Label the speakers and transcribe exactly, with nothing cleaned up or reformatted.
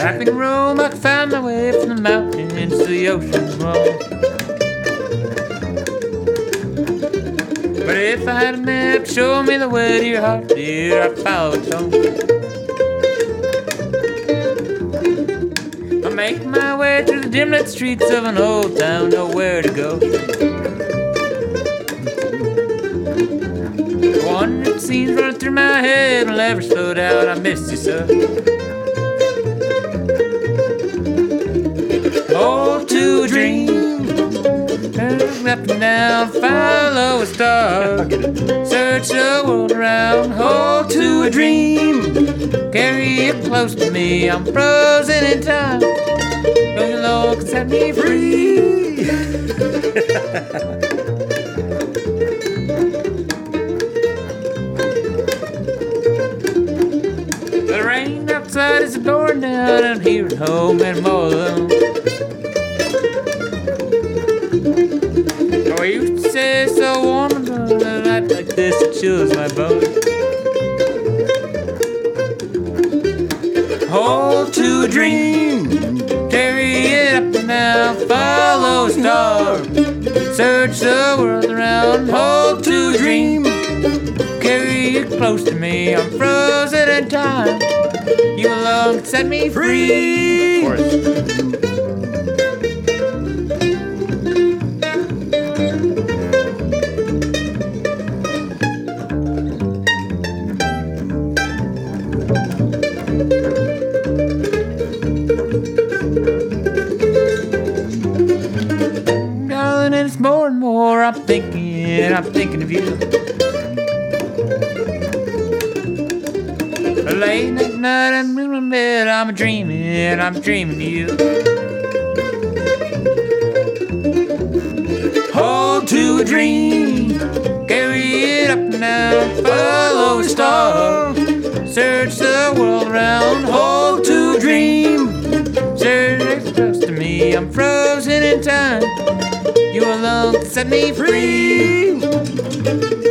Speaker 1: Back in Rome, I could find my way from the mountains to the ocean road. But if I had a map, show me the way to your heart, dear, I'd follow its own. I make my way through the dim-lit streets of an old town, nowhere to go. Wandering scenes running through my head will never slow down. I miss you, sir. Hold to a dream, turn up and down, follow a star, search the world around. Hold to a dream, carry it close to me. I'm frozen in time. Go along and set me free. The rain outside is pouring down. I'm here at home and I'm all alone. Oh, I used to say it's so warm and a night like this, it chills my bones. Hold to a dream, carry it up and down, follow a star, search the world around. Hold to a dream, carry it close to me. I'm frozen in time. You alone can set me free. Darling, and it's more and more I'm thinking, I'm thinking of you. Late at night, I'm in bed, I'm dreaming, I'm dreaming of you. Hold to a dream, carry it up and down, follow a star, search the world around. Hold to a dream, search it close to me. I'm frozen in time. You alone can set me free.